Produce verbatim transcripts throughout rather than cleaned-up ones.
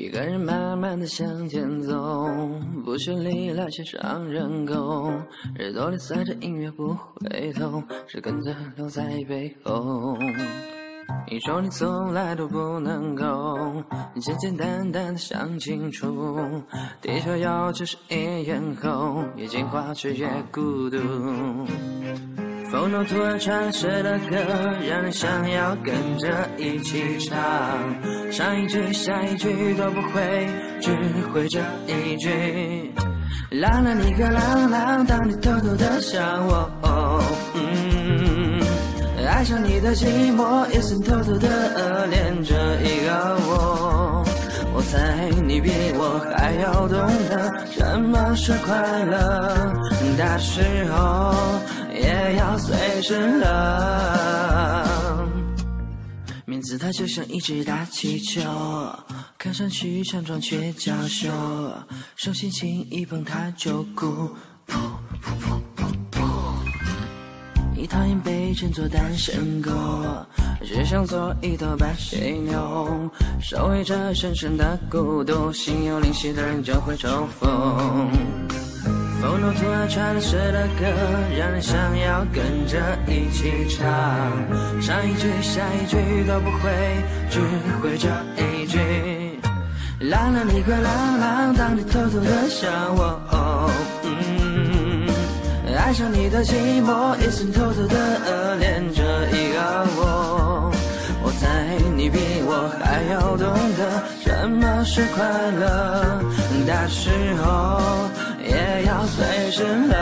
一个人慢慢的向前走，不绚丽来线上人狗，耳朵里塞着音乐不回头，是跟着留在背后。你说你从来都不能够简简单单的想清楚，地球要就是一眼后，越进化却越孤独。风中突然传来谁的歌，让人想要跟着一起唱，上一句下一句都不会，只会这一句。浪了你个浪浪，当你偷偷的想我、哦嗯、爱上你的寂寞，也曾偷偷的恶恋着一个我。我猜你比我还要懂得什么是快乐，大时候也要随时冷。面姿它就像一只大气球，看上去强壮却娇羞，手心轻一碰它就哭，噗噗噗噗噗。你讨厌被称作单身狗，只想做一头白犀牛，守卫着深深的孤独，心有灵犀的人就会抽风。风中突然传来谁的歌，让人想要跟着一起唱，上一句下一句都不会，只会这一句。浪了你个浪浪，当你偷偷的想我、哦嗯、爱上你的寂寞，也曾偷偷的恶恋着一个我。我猜你比我还要懂得什么是快乐，大时候也要随时冷。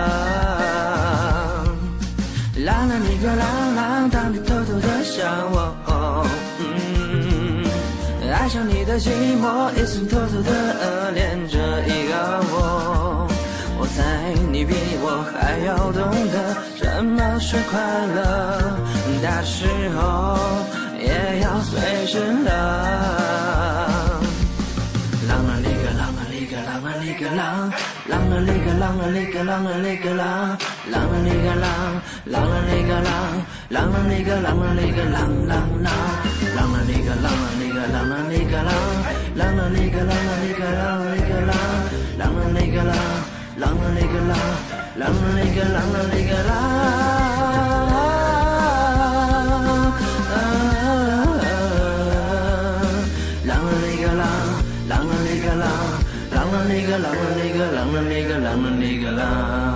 浪了你个浪浪，当你偷偷的想我、哦嗯、爱上你的寂寞，也曾偷偷的恶恋着一个我。我猜你比我还要懂得什么是快乐，大时候也要随时冷。浪了你个浪了你个浪了你个浪，浪了你个浪了你个浪了你个浪，浪了你个浪，浪了你个浪，浪了你个浪了你个浪浪浪，浪了你个浪了你个浪了你个浪，浪了你个浪了你个浪了你个浪，浪了你个浪，浪了你个浪，浪了你个浪了你个浪。浪了你个浪了你个浪了你个浪了你个浪了你个浪。